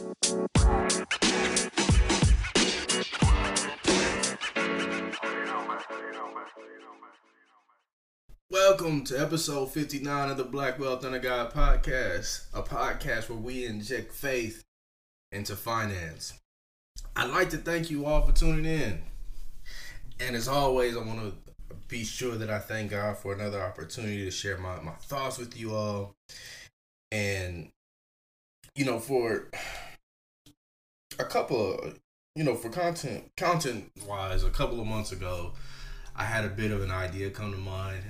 Welcome to episode 59 of the Black Wealth and a God podcast, a podcast where we inject faith into finance. I'd like to thank you all for tuning in. And as always, I want to be sure that I thank God for another opportunity to share my thoughts with you all. And, for a couple of, for content wise, a couple of months ago, I had a bit of an idea come to mind.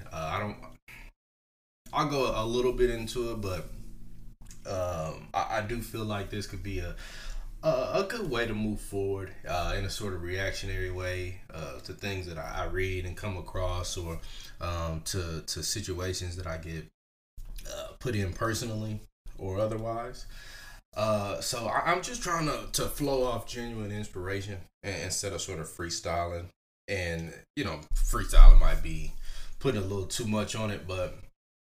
I'll go a little bit into it, but I do feel like this could be a good way to move forward in a sort of reactionary way to things that I read and come across, or to situations that I get put in personally or otherwise. So I'm just trying to flow off genuine inspiration instead of sort of freestyling. And, freestyling might be putting a little too much on it, but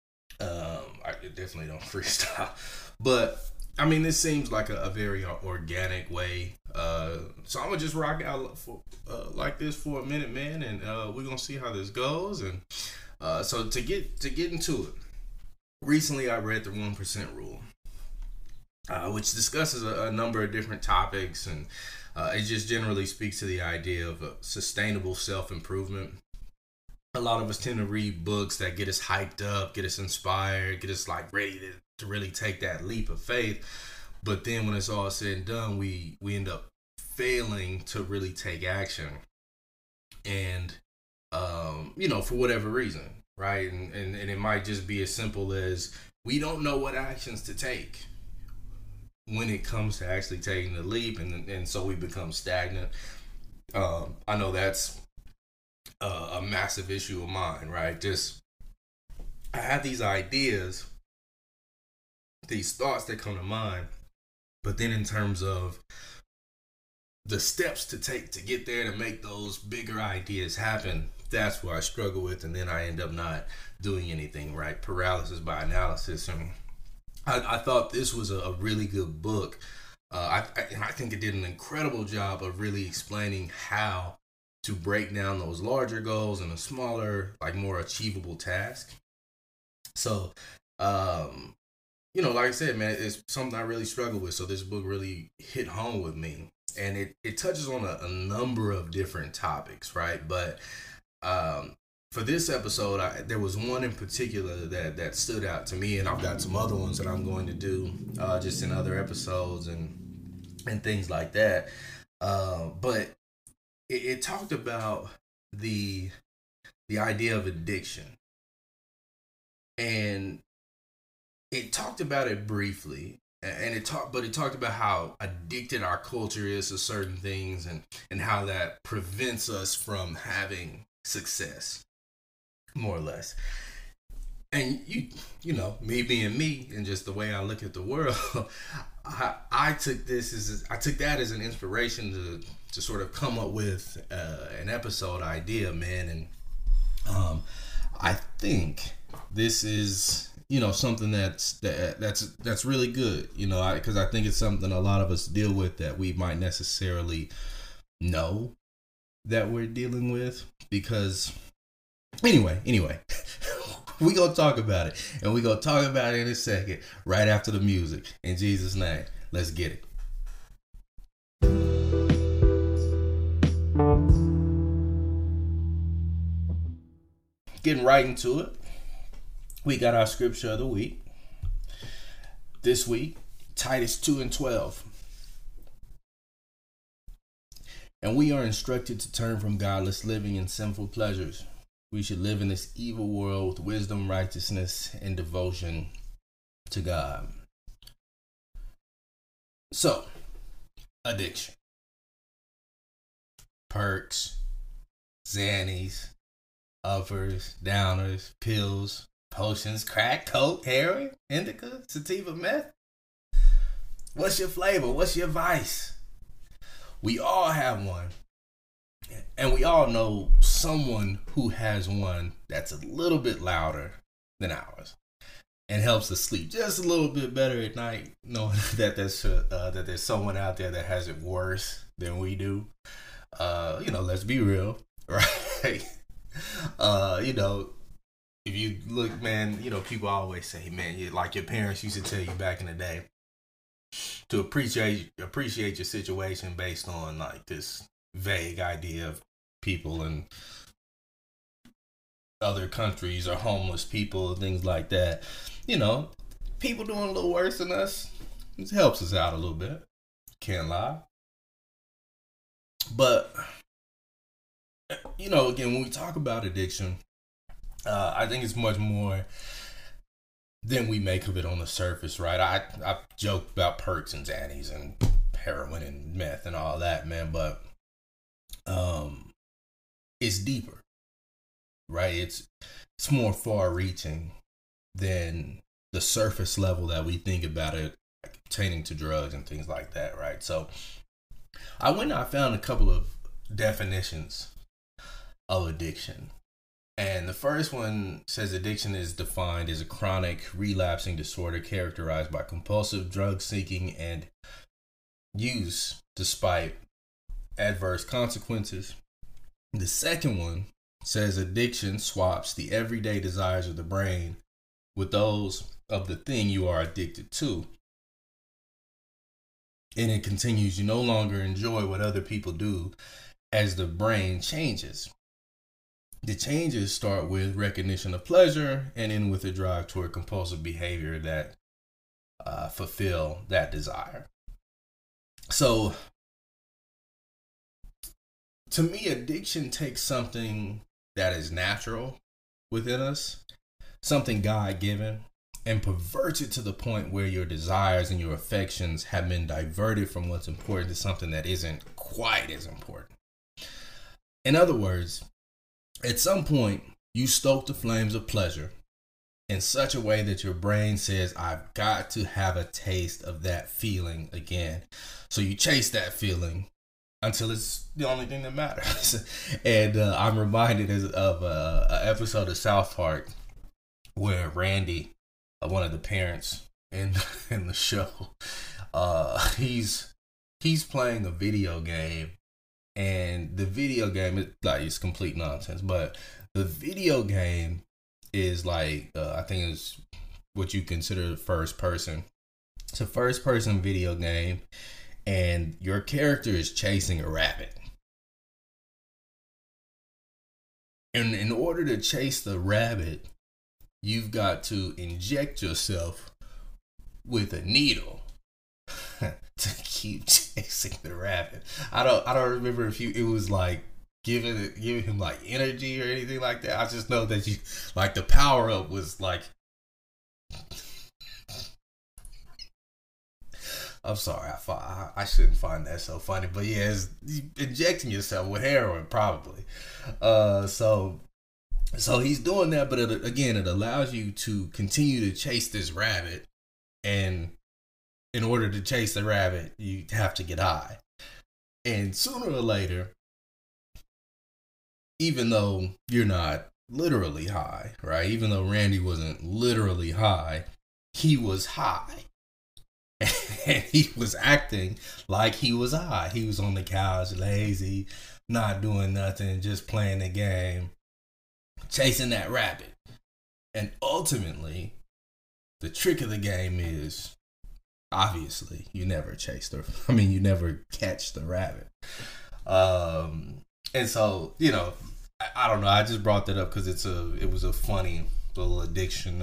I definitely don't freestyle. But, this seems like a very organic way. So I'm going to just rock out like this for a minute, man, and we're going to see how this goes. And so to get into it, recently I read the 1% Rule, which discusses a number of different topics, and it just generally speaks to the idea of sustainable self-improvement. A lot of us tend to read books that get us hyped up, get us inspired, get us like ready to really take that leap of faith. But then when it's all said and done, we end up failing to really take action. And, for whatever reason, right? And it might just be as simple as we don't know what actions to take when it comes to actually taking the leap, and so we become stagnant. I know that's a massive issue of mine, right? Just, I have these ideas, these thoughts that come to mind, but then in terms of the steps to take to get there, to make those bigger ideas happen, that's where I struggle with, and then I end up not doing anything, right? Paralysis by analysis. And I thought this was a really good book. I think it did an incredible job of really explaining how to break down those larger goals in a smaller, like more achievable task. So, like I said, man, it's something I really struggle with. So this book really hit home with me, and it touches on a number of different topics, right? But for this episode, there was one in particular that stood out to me, and I've got some other ones that I'm going to do just in other episodes and things like that. But it talked about the idea of addiction, and it talked about it briefly, and it talked about how addicted our culture is to certain things, and how that prevents us from having success, more or less. And me being me, and just the way I look at the world, I took that as an inspiration to sort of come up with an episode idea, man. And I think this is something that's really good, because I think it's something a lot of us deal with that we might necessarily know that we're dealing with. Because anyway, we gonna talk about it, and we gonna talk about it in a second, right after the music. In Jesus' name, let's get it. Getting right into it, we got our scripture of the week. This week, Titus 2:12. And we are instructed to turn from godless living and sinful pleasures. We should live in this evil world with wisdom, righteousness, and devotion to God. So, addiction. Perks, Xannies, uppers, downers, pills, potions, crack, coke, heroin, indica, sativa, meth. What's your flavor? What's your vice? We all have one. And we all know someone who has one that's a little bit louder than ours. and helps us sleep just a little bit better at night, knowing that there's someone out there that has it worse than we do. Let's be real, right? You know, if you look, man, people always say, man, like your parents used to tell you back in the day to appreciate your situation based on like this vague idea of people in other countries or homeless people and things like that. People doing a little worse than us, it helps us out a little bit. Can't lie. But again, when we talk about addiction, I think it's much more than we make of it on the surface, right? I joke about perks and Xannies and heroin and meth and all that, man, but it's deeper, right? It's more far-reaching than the surface level that we think about it pertaining to drugs and things like that, right? So I went and I found a couple of definitions of addiction. And the first one says addiction is defined as a chronic relapsing disorder characterized by compulsive drug seeking and use despite adverse consequences. The second one says addiction swaps the everyday desires of the brain with those of the thing you are addicted to. And it continues, you no longer enjoy what other people do as the brain changes. The changes start with recognition of pleasure and end with a drive toward compulsive behavior that fulfill that desire. So, to me, addiction takes something that is natural within us, something God-given, and perverts it to the point where your desires and your affections have been diverted from what's important to something that isn't quite as important. In other words, at some point, you stoke the flames of pleasure in such a way that your brain says, I've got to have a taste of that feeling again. So you chase that feeling until it's the only thing that matters. And I'm reminded of an episode of South Park where Randy, one of the parents in the show, he's playing a video game. And the video game is complete nonsense, but the video game is like I think it's what you consider first person. It's a first person video game, and your character is chasing a rabbit. And in order to chase the rabbit, you've got to inject yourself with a needle to keep chasing the rabbit. I don't remember if it was like giving him like energy or anything like that. I just know that you like the power up was like I'm sorry, I shouldn't find that so funny, but yeah, it's injecting yourself with heroin probably. So he's doing that, but it allows you to continue to chase this rabbit, and in order to chase the rabbit, you have to get high. And sooner or later, even though you're not literally high, right? Even though Randy wasn't literally high, he was high. And he was acting like he was high. He was on the couch, lazy, not doing nothing, just playing the game, chasing that rabbit. And ultimately, the trick of the game is, obviously, you never you never catch the rabbit. And so, I don't know. I just brought that up because it was a funny little addiction,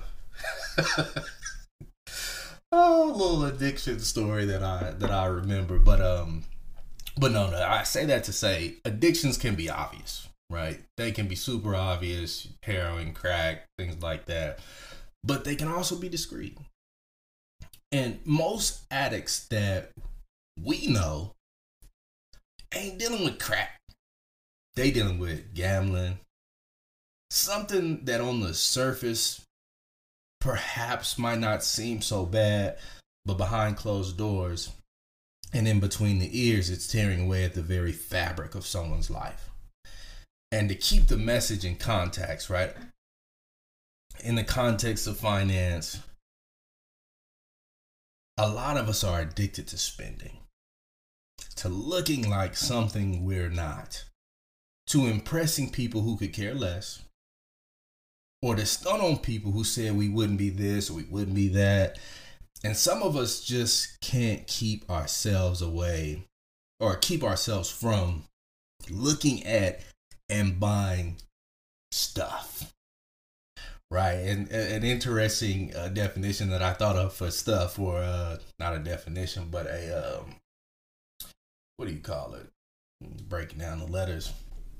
little addiction story that I remember. But no, I say that to say addictions can be obvious, right? They can be super obvious, heroin, crack, things like that. But they can also be discreet. And most addicts that we know ain't dealing with crack. They dealing with gambling. Something that on the surface perhaps might not seem so bad, but behind closed doors and in between the ears, it's tearing away at the very fabric of someone's life. And to keep the message in context, right? in the context of finance, a lot of us are addicted to spending, to looking like something we're not, to impressing people who could care less, or to stun on people who said we wouldn't be this or we wouldn't be that. And some of us just can't keep ourselves away or keep ourselves from looking at and buying stuff. Right. And an interesting definition that I thought of for stuff, or not a definition, but a, what do you call it? Breaking down the letters.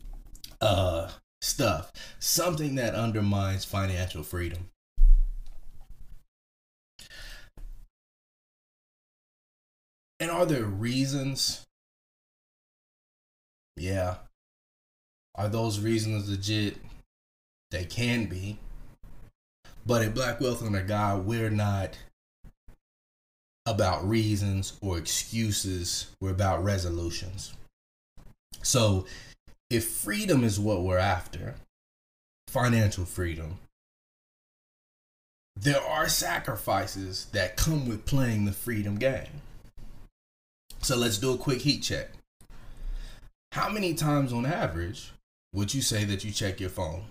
Stuff. Something that undermines financial freedom. And are there reasons? Yeah. Are those reasons legit? They can be. But at Black Wealth Under God, we're not about reasons or excuses. We're about resolutions. So if freedom is what we're after, financial freedom, there are sacrifices that come with playing the freedom game. So let's do a quick heat check. How many times on average would you say that you check your phone?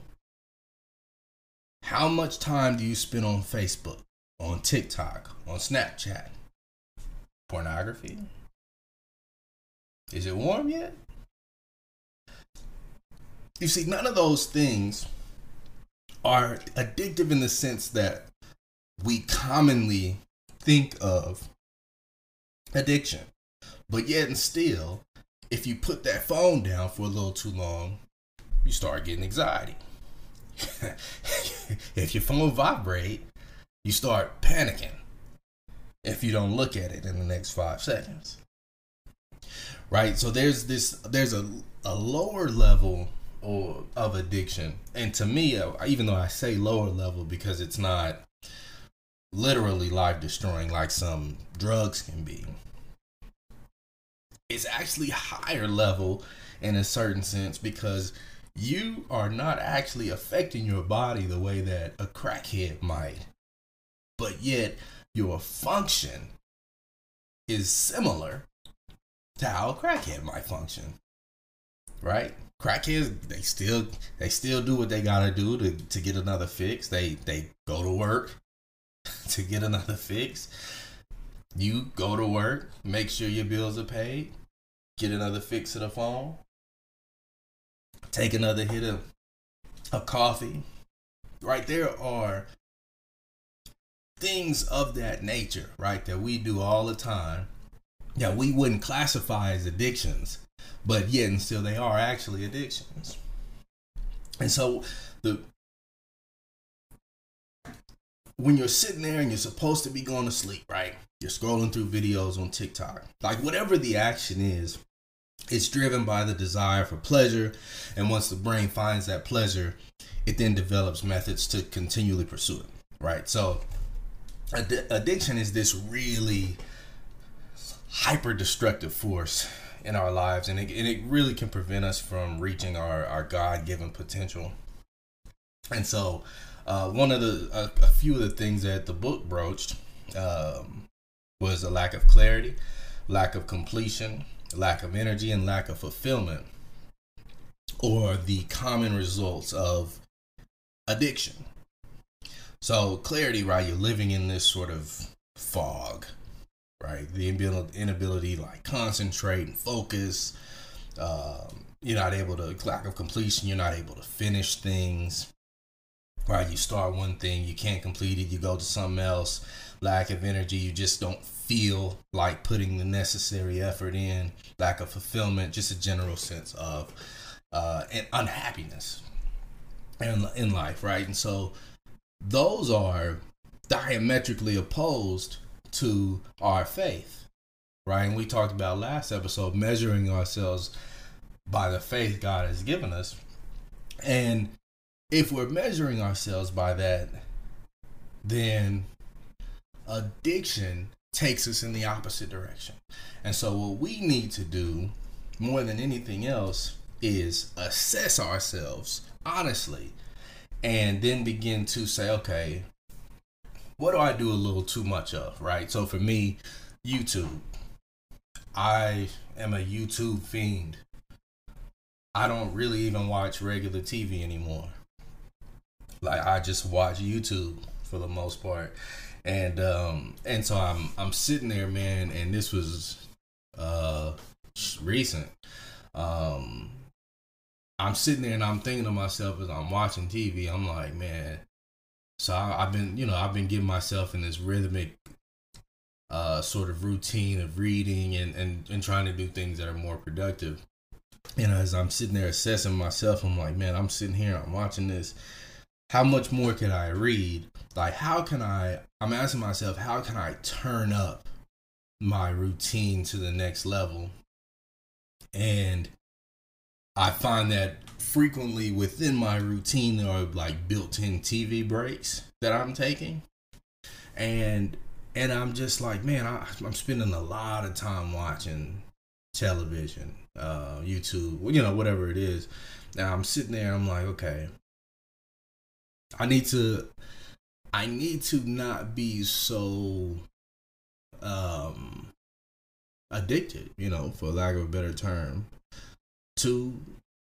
How much time do you spend on Facebook, on TikTok, on Snapchat? Pornography? Is it warm yet? You see, none of those things are addictive in the sense that we commonly think of addiction. But yet and still, if you put that phone down for a little too long, you start getting anxiety. If your phone vibrates, you start panicking if you don't look at it in the next 5 seconds. Right? So there's a lower level of addiction. And to me, even though I say lower level because it's not literally life destroying like some drugs can be, it's actually higher level in a certain sense because you are not actually affecting your body the way that a crackhead might, but yet your function is similar to how a crackhead might function, right? Crackheads, they still do what they gotta do to get another fix. They go to work to get another fix. You go to work, make sure your bills are paid, get another fix of the phone, take another hit of coffee. Right? There are things of that nature, right, that we do all the time that we wouldn't classify as addictions, but yet and still they are actually addictions. And so when you're sitting there and you're supposed to be going to sleep, right? You're scrolling through videos on TikTok. Like whatever the action is, it's driven by the desire for pleasure. And once the brain finds that pleasure, it then develops methods to continually pursue it, right? So addiction is this really hyper destructive force in our lives, and it really can prevent us from reaching our God-given potential. And so one of a few of the things that the book broached was a lack of clarity, lack of completion, lack of energy, and lack of fulfillment, or the common results of addiction. So clarity, right? You're living in this sort of fog, right? The inability to like concentrate and focus. You're not able to, lack of completion, you're not able to finish things, right? You start one thing, you can't complete it, you go to something else. Lack of energy, you just don't feel like putting the necessary effort in. Lack of fulfillment, just a general sense of and unhappiness in life, right? And so those are diametrically opposed to our faith, right? And we talked about last episode measuring ourselves by the faith God has given us. And if we're measuring ourselves by that, then addiction takes us in the opposite direction. And so what we need to do more than anything else is assess ourselves honestly and then begin to say, okay, what do I do a little too much of, right? So for me, YouTube. I am a YouTube fiend. I don't really even watch regular TV anymore. Like I just watch YouTube for the most part. And so I'm sitting there, man, and this was uh recent. Um I'm sitting there and I'm thinking to myself as I'm watching TV, I'm like, man, so I've been getting myself in this rhythmic sort of routine of reading and trying to do things that are more productive. And as I'm sitting there assessing myself, I'm like, man, I'm sitting here, I'm watching this. How much more can I read? Like, I'm asking myself, how can I turn up my routine to the next level? And I find that frequently within my routine, there are like built in TV breaks that I'm taking. And I'm just like, man, I'm spending a lot of time watching television, YouTube, whatever it is. Now I'm sitting there, I'm like, okay, I need to not be so addicted, for lack of a better term, to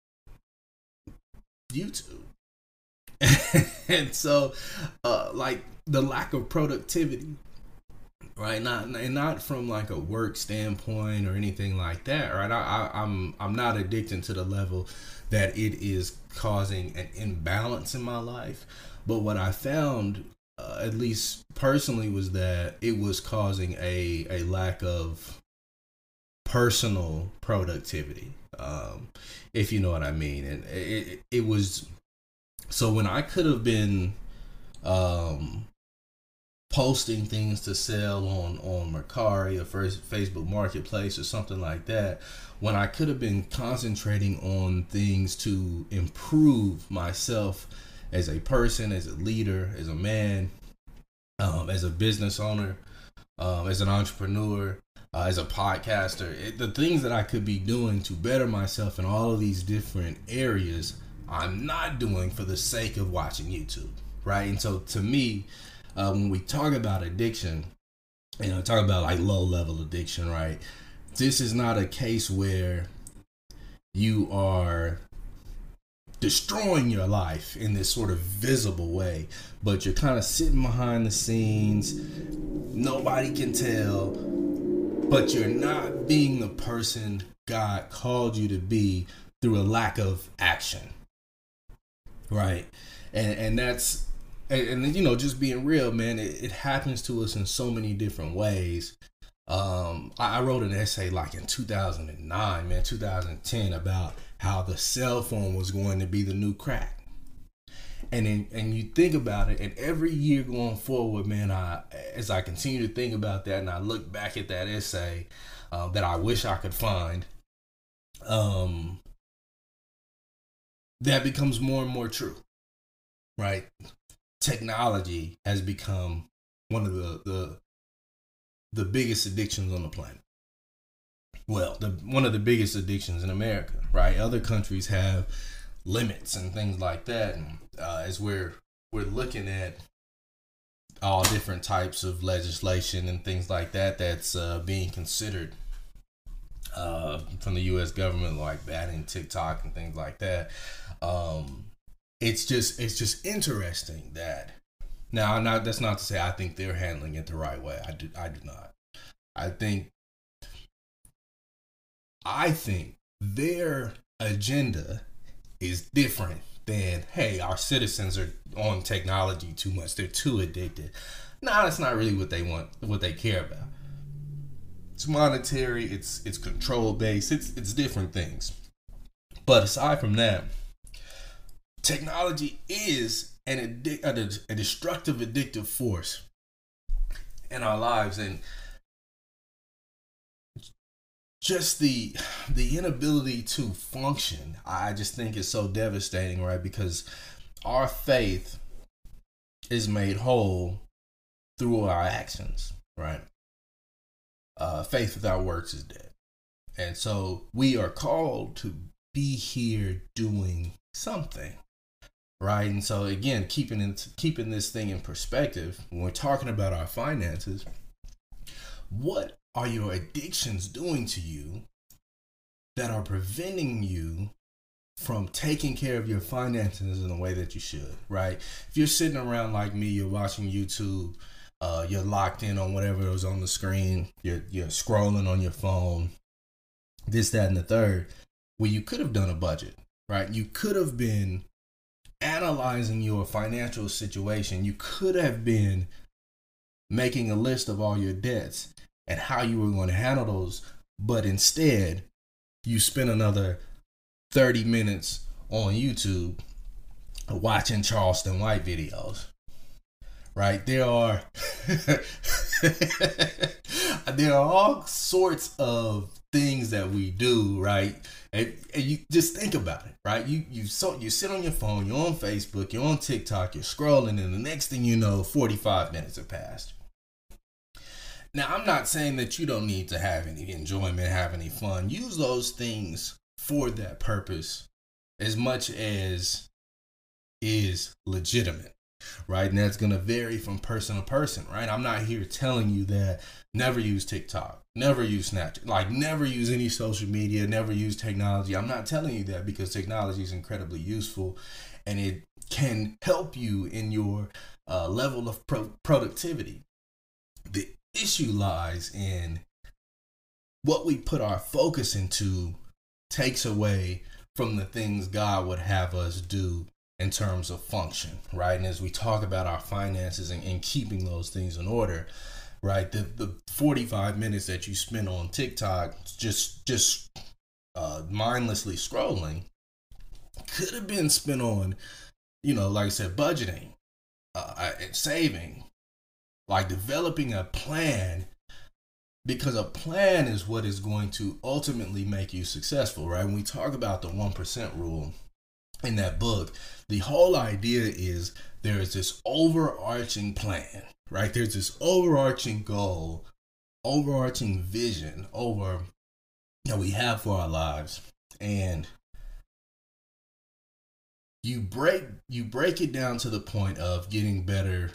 YouTube. And so, like the lack of productivity, right? Not from like a work standpoint or anything like that, right? I'm not addicted to the level that it is causing an imbalance in my life, but what I found, at least personally, was that it was causing a lack of personal productivity, if you know what I mean. And it was, so when I could have been posting things to sell on Mercari or Facebook Marketplace or something like that, when I could have been concentrating on things to improve myself as a person, as a leader, as a man, as a business owner, as an entrepreneur, as a podcaster, the things that I could be doing to better myself in all of these different areas, I'm not doing for the sake of watching YouTube, right? And so to me, when we talk about addiction, talk about like low level addiction, right? This is not a case where you are destroying your life in this sort of visible way, but you're kind of sitting behind the scenes. Nobody can tell, but you're not being the person God called you to be through a lack of action, right? And that's, and just being real, man, it happens to us in so many different ways. I wrote an essay like in 2009, 2010, about how the cell phone was going to be the new crack. And you think about it, and every year going forward, man, as I continue to think about that and I look back at that essay that I wish I could find, that becomes more and more true, right? Technology has become one of the biggest addictions on the planet. Well, one of the biggest addictions in America, right? Other countries have limits and things like that, and as we're looking at all different types of legislation and things like that that's being considered from the U.S. government, like banning TikTok and things like that. It's just interesting that now, that's not to say I think they're handling it the right way. I do not. I think their agenda is different than, hey, our citizens are on technology too much, they're too addicted. No, that's not really what they want, what they care about. It's monetary, it's control based, it's different things. But aside from that, technology is a destructive, addictive force in our lives, and just the inability to function, I just think is so devastating, right? Because our faith is made whole through our actions, right? Faith without works is dead. And so we are called to be here doing something, right? And so again, keeping this thing in perspective, when we're talking about our finances, what are your addictions doing to you that are preventing you from taking care of your finances in the way that you should, right? If you're sitting around like me, you're watching YouTube, you're locked in on whatever was on the screen, you're scrolling on your phone, this, that, and the third. Well, you could have done a budget, right? You could have been analyzing your financial situation. You could have been making a list of all your debts and how you were going to handle those. But instead, you spent another 30 minutes on YouTube watching Charleston White videos, right? There are there are all sorts of things that we do, right? And you just think about it, right? You sit on your phone, you're on Facebook, you're on TikTok, you're scrolling, and the next thing you know, 45 minutes have passed. Now, I'm not saying that you don't need to have any enjoyment, have any fun. Use those things for that purpose as much as is legitimate, right? And that's going to vary from person to person, right? I'm not here telling you that never use TikTok, never use Snapchat, like never use any social media, never use technology. I'm not telling you that, because technology is incredibly useful and it can help you in your level of productivity. The issue lies in what we put our focus into takes away from the things God would have us do in terms of function, right? And as we talk about our finances and keeping those things in order, right? The 45 minutes that you spend on TikTok just mindlessly scrolling could have been spent on, like I said, budgeting, and saving, like developing a plan, because a plan is what is going to ultimately make you successful, right? When we talk about the 1% rule in that book, the whole idea is there is this overarching plan, right? There's this overarching goal, overarching vision that we have for our lives. And you break it down to the point of getting better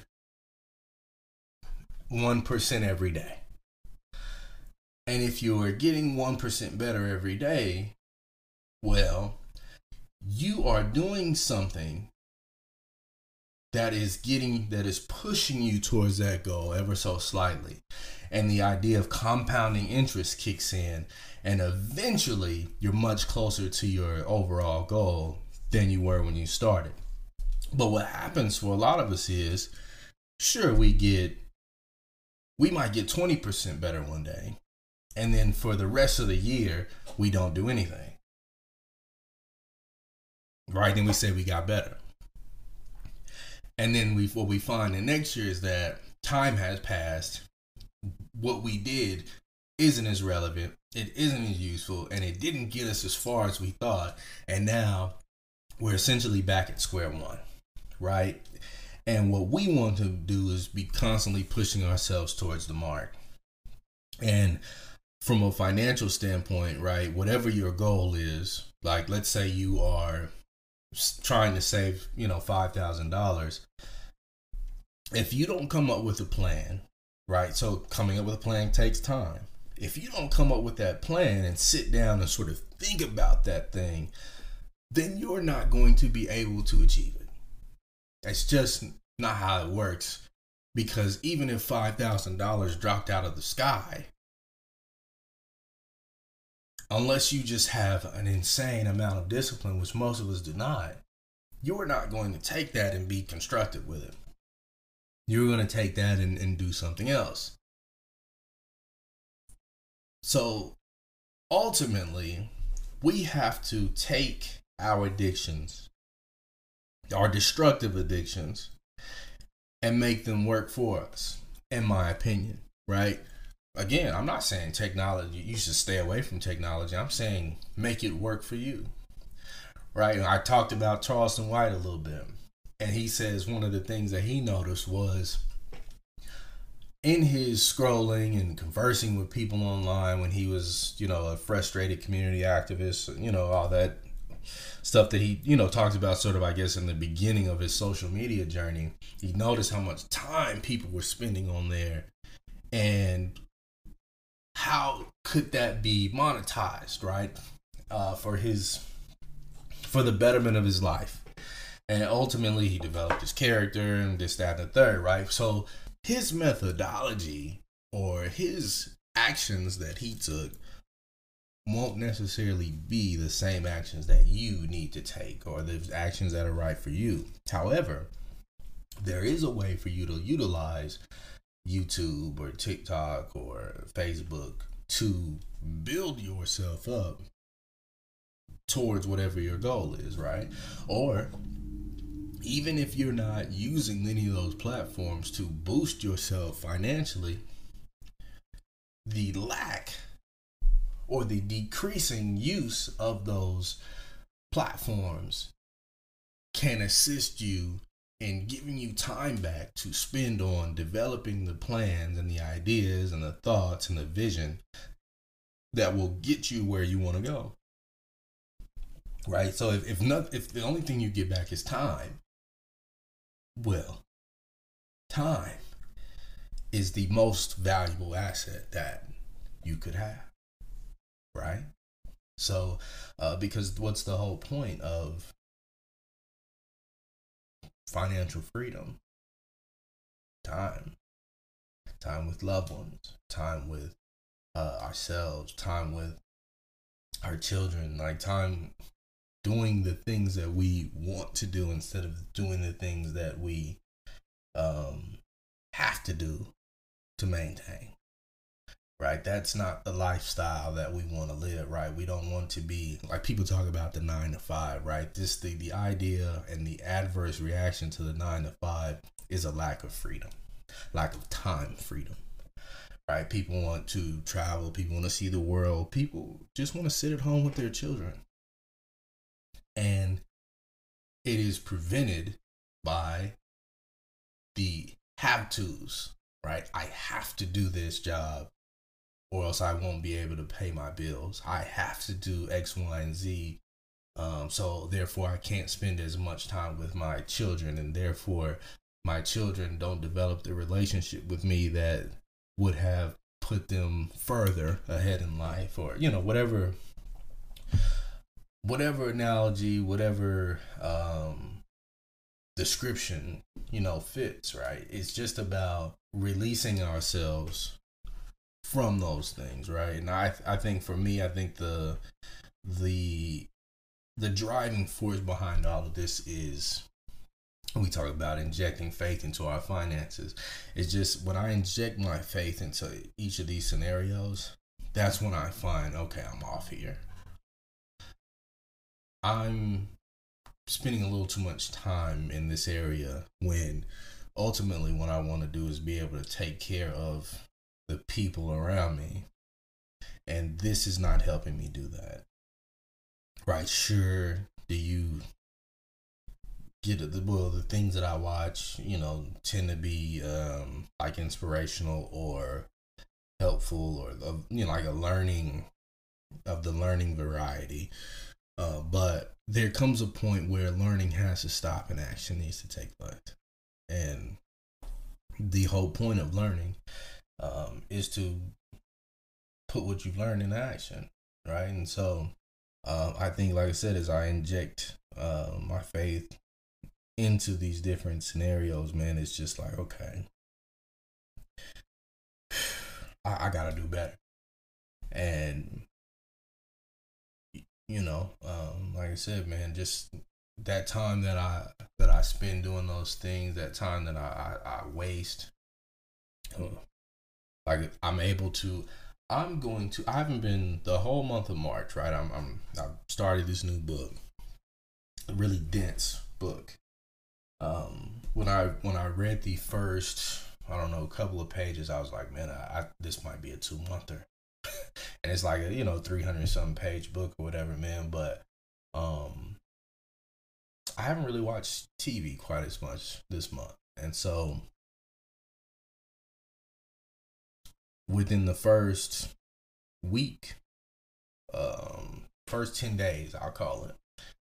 1% every day. And if you are getting 1% better every day, well, you are doing something that is pushing you towards that goal ever so slightly. And the idea of compounding interest kicks in, and eventually you're much closer to your overall goal than you were when you started. But what happens for a lot of us is, sure, we might get 20% better one day, and then for the rest of the year, we don't do anything. Right? Then we say we got better. And then what we find the next year is that time has passed. What we did isn't as relevant. It isn't as useful, and it didn't get us as far as we thought. And now we're essentially back at square one, right? And what we want to do is be constantly pushing ourselves towards the mark. And from a financial standpoint, right, whatever your goal is, like let's say you are trying to save, $5,000. If you don't come up with a plan, right? So coming up with a plan takes time. If you don't come up with that plan and sit down and sort of think about that thing, then you're not going to be able to achieve it. It's just not how it works, because even if $5,000 dropped out of the sky, unless you just have an insane amount of discipline, which most of us do not, you're not going to take that and be constructive with it. You're going to take that and do something else. So ultimately, we have to take our addictions, our destructive addictions, and make them work for us, in my opinion, right? Again, I'm not saying technology, you should stay away from technology. I'm saying make it work for you, right? I talked about Charleston White a little bit, and he says one of the things that he noticed was in his scrolling and conversing with people online when he was, a frustrated community activist, all that, stuff that he, talked about sort of, I guess, in the beginning of his social media journey. He noticed how much time people were spending on there, and how could that be monetized, right? For the betterment of his life. And ultimately he developed his character and this, that, and the third, right? So his methodology or his actions that he took won't necessarily be the same actions that you need to take, or the actions that are right for you. However, there is a way for you to utilize YouTube or TikTok or Facebook to build yourself up towards whatever your goal is, right? Or even if you're not using any of those platforms to boost yourself financially, the lack or the decreasing use of those platforms can assist you in giving you time back to spend on developing the plans and the ideas and the thoughts and the vision that will get you where you want to go. Right? So if the only thing you get back is time, well, time is the most valuable asset that you could have. Right? So, because what's the whole point of financial freedom? Time with loved ones, time with ourselves, time with our children, like time doing the things that we want to do instead of doing the things that we have to do to maintain. Right? That's not the lifestyle that we want to live, right? We don't want to be like people talk about the 9 to 5, right? This the idea and the adverse reaction to the 9 to 5 is a lack of freedom, lack of time freedom. Right? People want to travel, people want to see the world, people just want to sit at home with their children. And it is prevented by the have tos, right? I have to do this job or else I won't be able to pay my bills. I have to do X, Y, and Z. So therefore I can't spend as much time with my children, and therefore my children don't develop the relationship with me that would have put them further ahead in life, or, whatever analogy, whatever description, fits, right? It's just about releasing ourselves from those things, right? And I think for me, I think the driving force behind all of this is, we talk about injecting faith into our finances. It's just when I inject my faith into each of these scenarios, that's when I find, okay, I'm off here. I'm spending a little too much time in this area when ultimately what I want to do is be able to take care of the people around me. And this is not helping me do that. Right? Sure, do you get the things that I watch, tend to be like inspirational or helpful, or like a learning of the learning variety. But there comes a point where learning has to stop and action needs to take place. And the whole point of learning is to put what you've learned into action, right? And so I think, like I said, as I inject my faith into these different scenarios, man, it's just like, okay, I gotta do better. And like I said, man, just that time that I spend doing those things, that time that I waste, like I haven't been the whole month of March, right? I started this new book, a really dense book. When I read the first, couple of pages, I was like, man, this might be a 2-monther. And it's like a 300 something page book or whatever, man. But I haven't really watched TV quite as much this month, and so within the first week, first 10 days, I'll call it,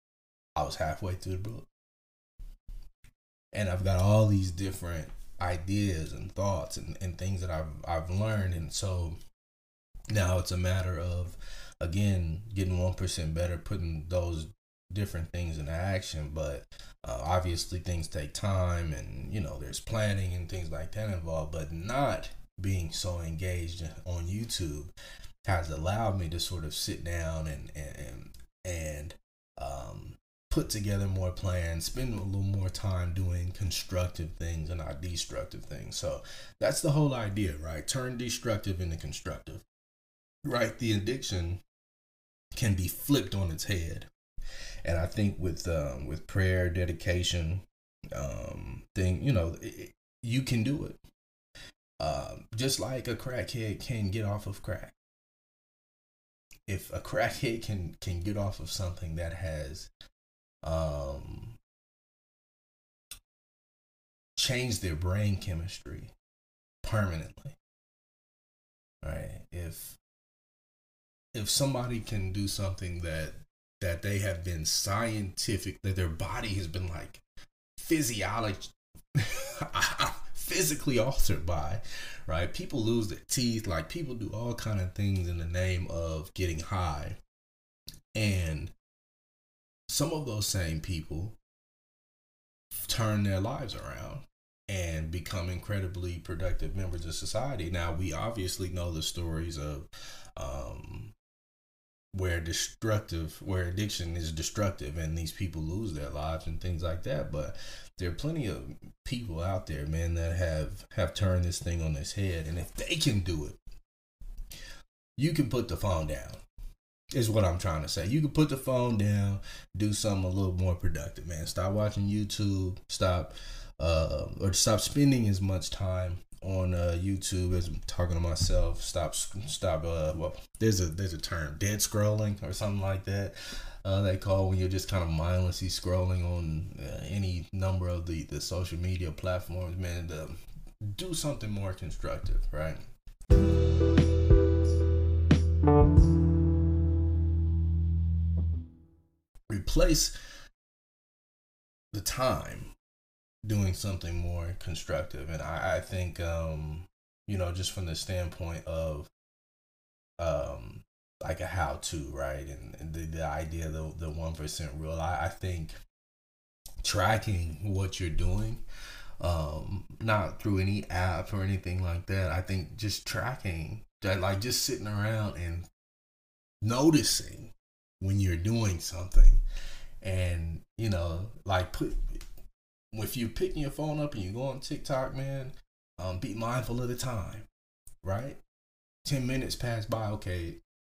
I was halfway through the book. And I've got all these different ideas and thoughts and things that I've learned. And so now it's a matter of, again, getting 1% better, putting those different things into action. But obviously things take time, and there's planning and things like that involved. But not being so engaged on YouTube has allowed me to sort of sit down and put together more plans, spend a little more time doing constructive things and not destructive things. So that's the whole idea, right? Turn destructive into constructive, right? The addiction can be flipped on its head. And I think with prayer, dedication, you can do it. Just like a crackhead can get off of crack. If a crackhead can get off of something that has changed their brain chemistry permanently, right? If somebody can do something that they have been scientific, that their body has been like physically altered by, right? People lose their teeth, like people do all kind of things in the name of getting high. And some of those same people turn their lives around and become incredibly productive members of society. Now, we obviously know the stories of where addiction is destructive and these people lose their lives and things like that. But there are plenty of people out there, man, that have turned this thing on its head. And if they can do it, you can put the phone down, is what I'm trying to say. You can put the phone down, do something a little more productive, man. Stop watching YouTube, stop spending as much time on YouTube as I'm talking to myself. Stop. Well, there's a term, dead scrolling or something like that. They call when you're just kind of mindlessly scrolling on any number of the social media platforms, man. Do something more constructive, right? Replace the time doing something more constructive. And I think, just from the standpoint of like a how-to, right? And the idea of the 1% rule, I think tracking what you're doing, not through any app or anything like that. I think just tracking that, like just sitting around and noticing when you're doing something, and if you're picking your phone up and you go on TikTok, man, be mindful of the time, right? 10 minutes pass by, okay,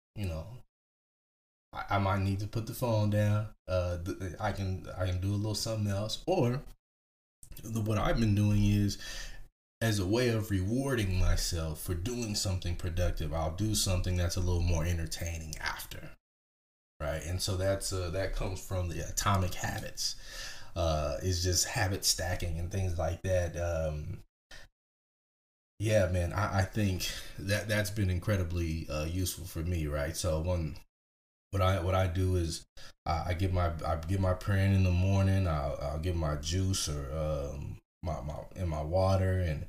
I might need to put the phone down. I can do a little something else. Or what I've been doing is, as a way of rewarding myself for doing something productive, I'll do something that's a little more entertaining after, right? And so that comes from the Atomic Habits. Is just habit stacking and things like that. Yeah, man, I think that's been incredibly useful for me, right? So what I do is I get my prayer in the morning. I'll get my juice or my water, and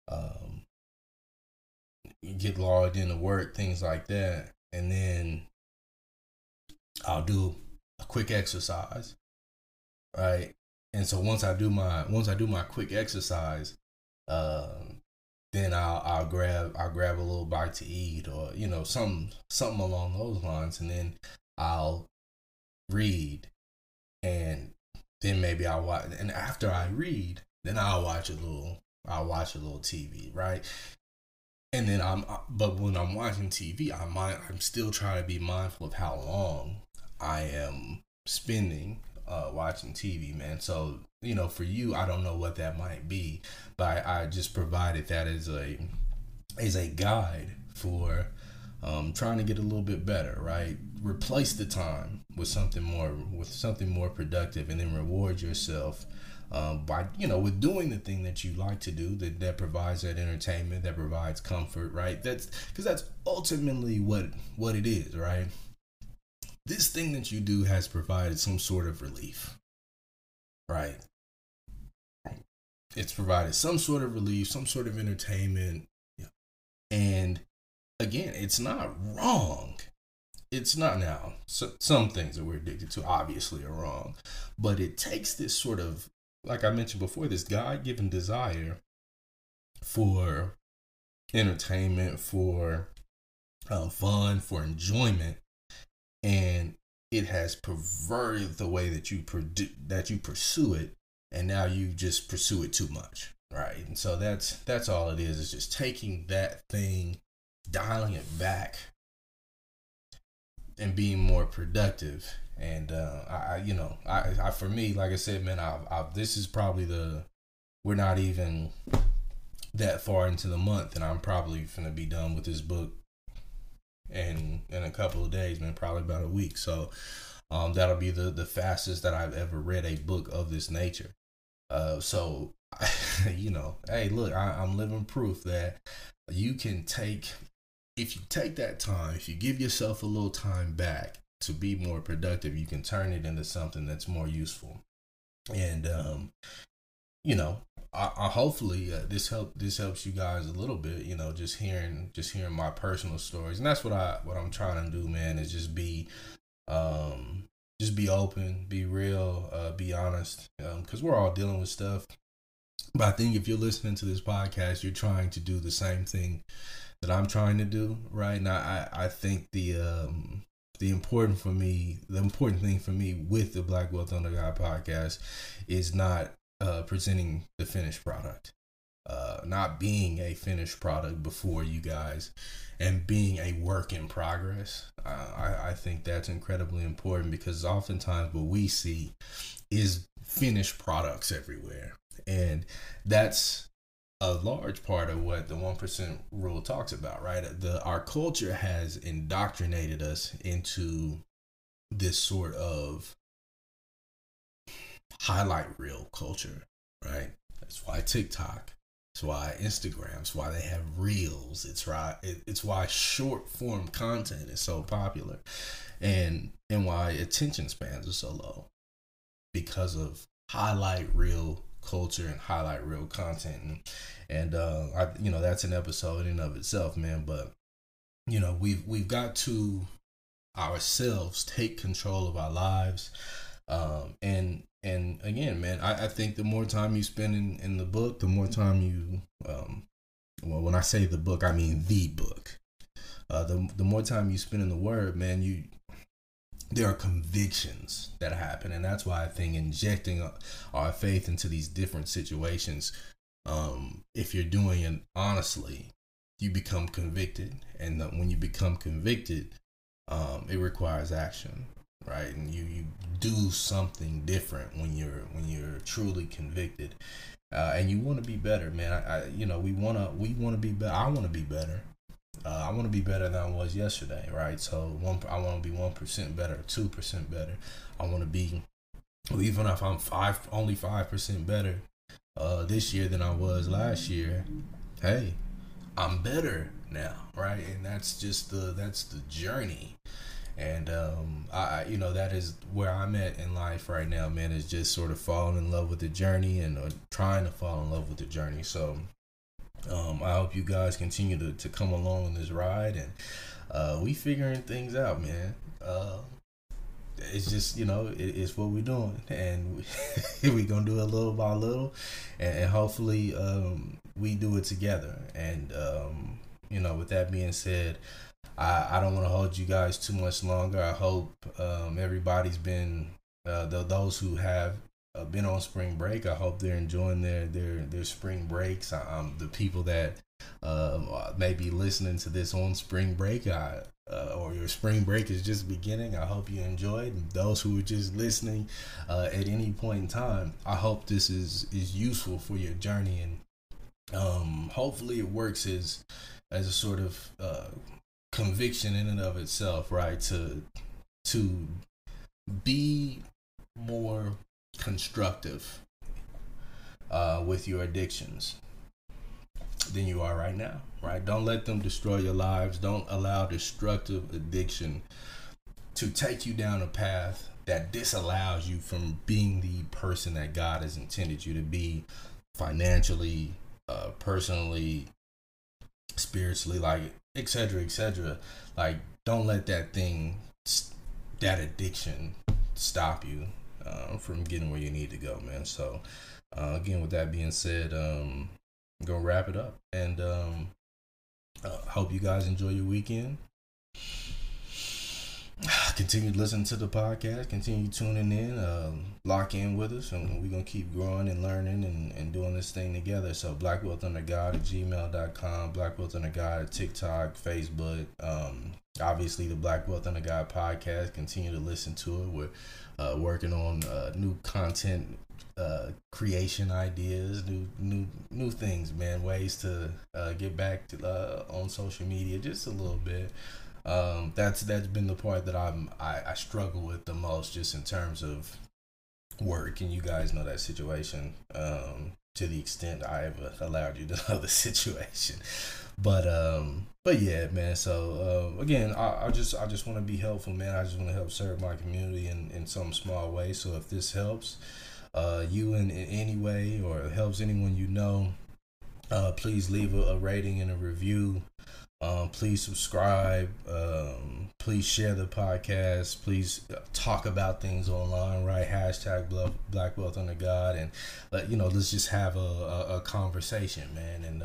get logged into work, things like that, and then I'll do a quick exercise, right? And so once I do my quick exercise, then I'll grab a little bite to eat, or something along those lines, and then I'll read, and then maybe I'll watch. And after I read, then I'll watch a little TV, right? And then but when I'm watching TV, I'm still trying to be mindful of how long I am spending watching TV, man. So for you, I don't know what that might be, but I just provided that as a guide for trying to get a little bit better, right? Replace the time with something more productive, and then reward yourself by with doing the thing that you like to do, that provides that entertainment, that provides comfort, right? That's ultimately what it is, right? this thing that you do has provided some sort of relief, right? It's provided some sort of relief, some sort of entertainment. Yeah. And again, it's not wrong. It's not now. So, some things that we're addicted to obviously are wrong, but it takes this sort of, like I mentioned before, this God-given desire for entertainment, for fun, for enjoyment, and it has perverted the way that you pursue it, and now you just pursue it too much, right? And so that's all it is just taking that thing, dialing it back, and being more productive. And I for me, like I said, man, this is probably we're not even that far into the month, and I'm probably gonna be done with this book in a couple of days, man, probably about a week. So that'll be the fastest that I've ever read a book of this nature. So hey, look, I'm living proof that you can if you take that time, if you give yourself a little time back to be more productive, you can turn it into something that's more useful. And I hopefully this helps you guys a little bit, just hearing my personal stories. And that's what I'm trying to do, man, is just be open, be real, be honest, because we're all dealing with stuff. But I think if you're listening to this podcast, you're trying to do the same thing that I'm trying to do, right? Now, I think the important thing for me with the Black Wealth Under God podcast is not presenting the finished product, not being a finished product before you guys, and being a work in progress. I think that's incredibly important, because oftentimes what we see is finished products everywhere, and that's a large part of what the 1% rule talks about, right? Our culture has indoctrinated us into this sort of highlight reel culture, right? That's why TikTok, it's why Instagram, it's why they have reels. It's why short form content is so popular, and why attention spans are so low, because of highlight reel culture and highlight reel content. And that's an episode in of itself, man. But we've got to ourselves take control of our lives, and again, man, I think the more time you spend in the book, the more time you when I say the book, I mean the book, the more time you spend in the word, man, there are convictions that happen. And that's why I think injecting our faith into these different situations, if you're doing it honestly, you become convicted. And when you become convicted, it requires action, right? And you do something different when you're truly convicted, and you want to be better, man. We want to be better. I want to be better. I want to be better than I was yesterday, right? So I want to be 1% better, 2% better. I want to be, even if I'm only 5% better this year than I was last year. Hey, I'm better now, right? And that's the journey. And that is where I'm at in life right now, man, is just sort of falling in love with the journey, and trying to fall in love with the journey. So I hope you guys continue to come along on this ride, and we figuring things out, man. It's just, it's what we're doing, and we're gonna do it little by little, and hopefully we do it together. And with that being said, I don't want to hold you guys too much longer. I hope everybody's been those who have been on spring break, I hope they're enjoying their spring breaks. The people that may be listening to this on spring break, or your spring break is just beginning, I hope you enjoyed. And those who are just listening at any point in time, I hope this is useful for your journey, and hopefully it works as a sort of conviction in and of itself, right? To be more constructive with your addictions than you are right now, right? Don't let them destroy your lives. Don't allow destructive addiction to take you down a path that disallows you from being the person that God has intended you to be, financially, personally, spiritually, like etc. etc. Like, don't let that addiction stop you from getting where you need to go, man. So again, with that being said, I'm gonna wrap it up, and hope you guys enjoy your weekend. Continue to listen to the podcast, continue tuning in, lock in with us, and we're going to keep growing and learning and doing this thing together. So Black Wealth Under God at gmail.com, Black Wealth Under God at TikTok, Facebook, obviously the Black Wealth Under God podcast. Continue to listen to it. We're working on new content creation ideas, new things, man, ways to get back to on social media just a little bit. That's been the part that I struggle with the most, just in terms of work, and you guys know that situation to the extent I have allowed you to know the situation. But yeah, man. So again, I just want to be helpful, man. I just want to help serve my community in some small way. So if this helps you in any way, or helps anyone you know, please leave a rating and a review. Please subscribe. Please share the podcast. Please talk about things online, right? Hashtag Black Wealth Under God, and let's just have a conversation, man. And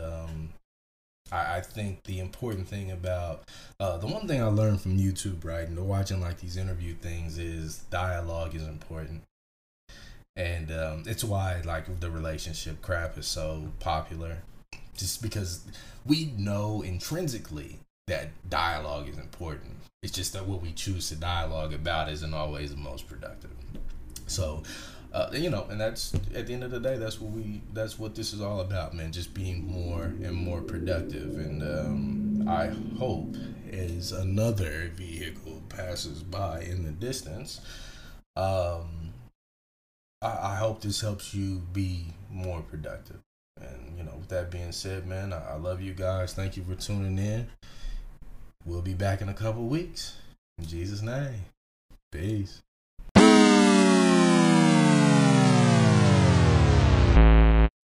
I think the important thing about the one thing I learned from YouTube, right, and watching like these interview things, is dialogue is important. And it's why like the relationship crap is so popular, just because we know intrinsically that dialogue is important. It's just that what we choose to dialogue about isn't always the most productive. So, and that's, at the end of the day, that's what this is all about, man. Just being more and more productive. And I hope, as another vehicle passes by in the distance, I hope this helps you be more productive. And, with that being said, man, I love you guys. Thank you for tuning in. We'll be back in a couple weeks. In Jesus' name. Peace.